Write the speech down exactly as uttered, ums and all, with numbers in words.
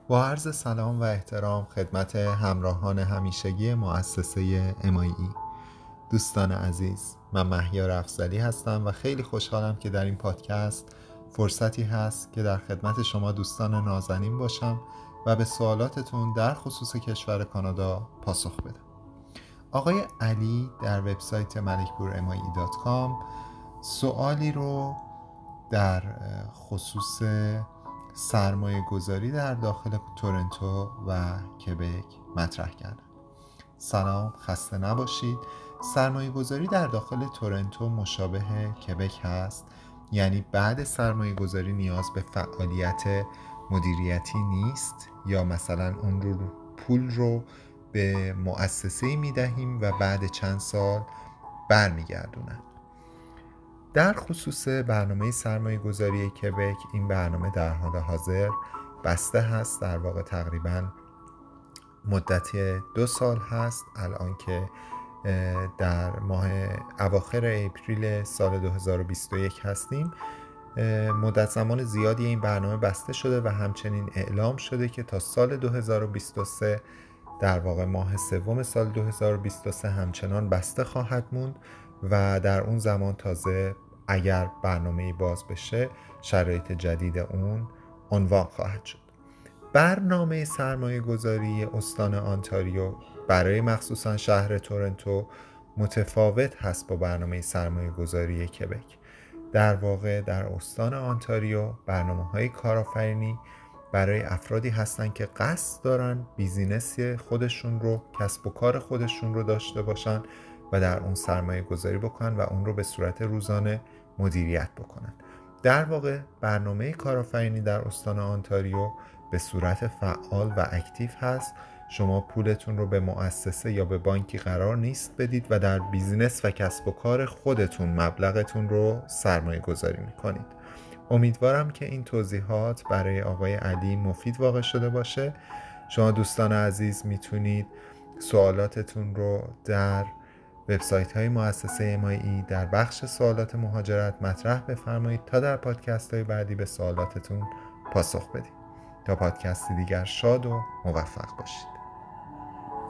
با عرض سلام و احترام خدمت همراهان همیشگی مؤسسه ام آی ای. دوستان عزیز، من مهیار افضلی هستم و خیلی خوشحالم که در این پادکست فرصتی هست که در خدمت شما دوستان نازنین باشم و به سوالاتتون در خصوص کشور کانادا پاسخ بدم. آقای علی در وبسایت ملکپور ام آی ای دات کام سوالی رو در خصوص سرمایه گذاری در داخل تورنتو و کبک مطرح کردن. سلام، خسته نباشید. سرمایه گذاری در داخل تورنتو مشابه کبک هست، یعنی بعد سرمایه گذاری نیاز به فعالیت مدیریتی نیست، یا مثلا اون رو پول رو به مؤسسه‌ای میدهیم و بعد چند سال برمیگردونن. در خصوص برنامه سرمایه گذاری کبک، این برنامه در حال حاضر بسته هست، در واقع تقریبا مدت دو سال هست. الان که در ماه اواخر اپریل سال دو هزار و بیست و یک هستیم، مدت زمان زیادی این برنامه بسته شده و همچنین اعلام شده که تا سال دو هزار و بیست و سه، در واقع ماه سوم سال دو هزار و بیست و سه همچنان بسته خواهد موند و در اون زمان تازه اگر برنامه‌ای باز بشه شرایط جدید اون عنوان خواهد شد. برنامه سرمایه گذاری استان آنتاریو برای مخصوصا شهر تورنتو متفاوت هست با برنامه سرمایه گذاری کبک. در واقع در استان آنتاریو برنامه‌های کارآفرینی برای افرادی هستن که قصد دارن بیزینس خودشون رو، کسب و کار خودشون رو داشته باشن و در اون سرمایه گذاری بکنن و اون رو به صورت روزانه مدیریت بکنن. در واقع برنامه کارآفرینی در استان آنتاریو به صورت فعال و اکتیو هست. شما پولتون رو به مؤسسه یا به بانکی قرار نیست بدید و در بیزینس و کسب و کار خودتون مبلغتون رو سرمایه گذاری میکنید. امیدوارم که این توضیحات برای آقای علی مفید واقع شده باشه. شما دوستان عزیز میتونید سوالاتتون رو در وبسایت های مؤسسه ام آی ای در بخش سوالات مهاجرت مطرح بفرمایید تا در پادکست های بعدی به سوالاتتون پاسخ بدیم. تا پادکستی دیگر شاد و موفق باشید.